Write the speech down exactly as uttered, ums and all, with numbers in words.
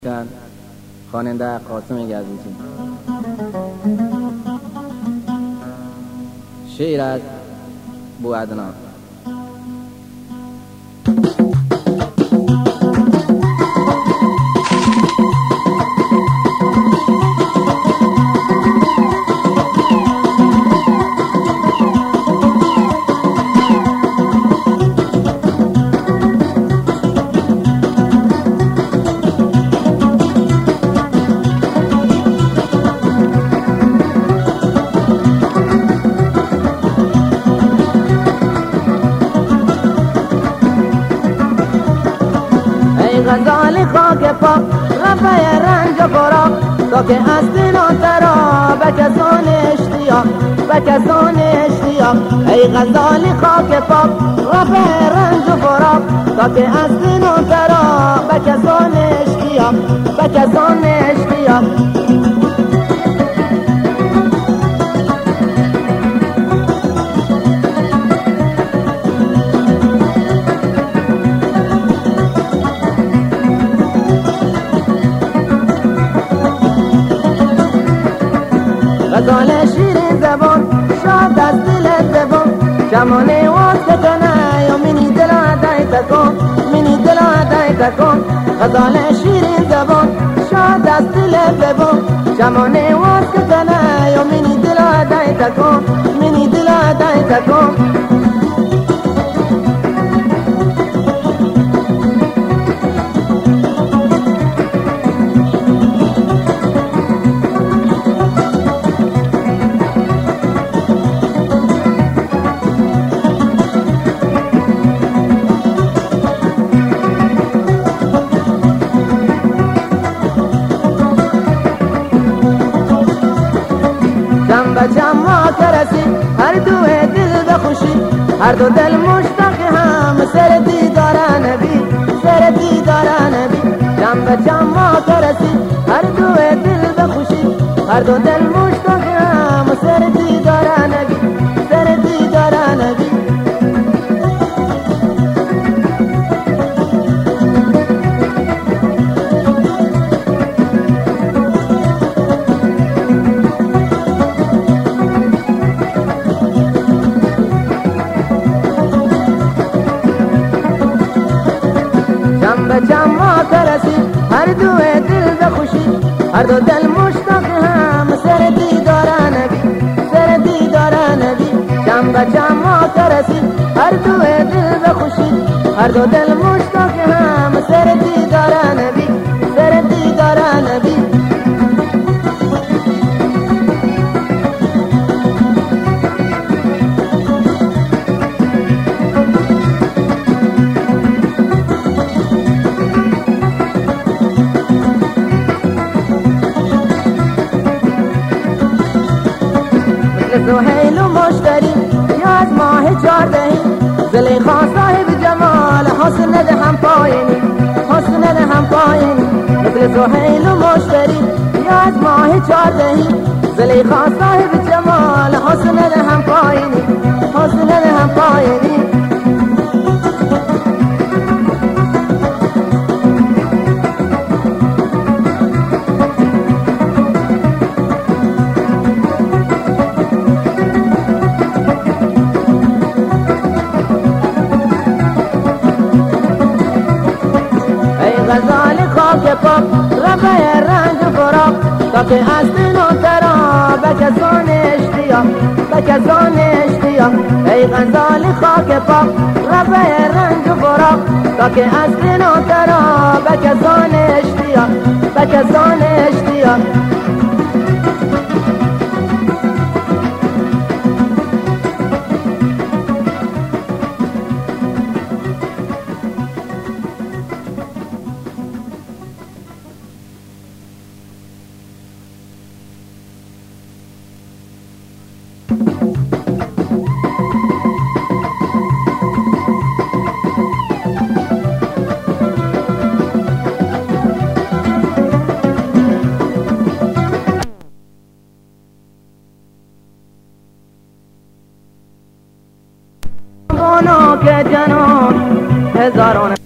خواننده قاسم گزیچی. شعر از بوعدنان. غزال خاک پاک رفع رنج و فراق تا که از دلان ترا به کسان اشتیاق به کسان اشتیاق ای غزال خاک پاک رفع رنج و فراق تا که از دلان ترا به کسان اشتیاق به کسان اشتیاق غزال شیرین زبان شاد از دل زبان کمانه واسه کنه یا منی دل عدای تکن منی دل عدای تکن غزال شیرین زبان شاد از دل زبان کمانه واسه کنه یا منی دل عدای تکن منی دل عدای تکن جم به جم ما ترسی هر دو دل بخوشی هر دو دل مشتاق هم سر دیدار نبی سر دیدار نبی جم به جم ما ترسی هر دو دل بخوشی هر دو دل مشتاق هم سر دیدار نبی سر دیدار نبی جم به جم ما ترسی هر دو دل بخوشی هر دو دل مشتاق هم سر دیدار نبی سر دیدار نبی جم به جم ما ترسی هر دو دل بخوشی هر دو دل مشتاق هم سر دیدار نبی سر دیدار نبی سهیل و مشتری یا از ماه چاردهی زلیخا صاحب جمال حسن ده هم پایینی حسن ده هم پایینی مثل سهیل و مشتری یا از ماه چاردهی زلیخا صاحب جمال حسن ده هم پایینی حسن ده هم پایینی غزال خاک پاک رفع رنج و فراق تا که از دلان ترا به کسان اشتیاق به کسان اشتیاق ای غزال خاک پاک رفع رنج و فراق تا که از دلان ترا به کسان اشتیاق به کسان اشتیاق که جنان هزاران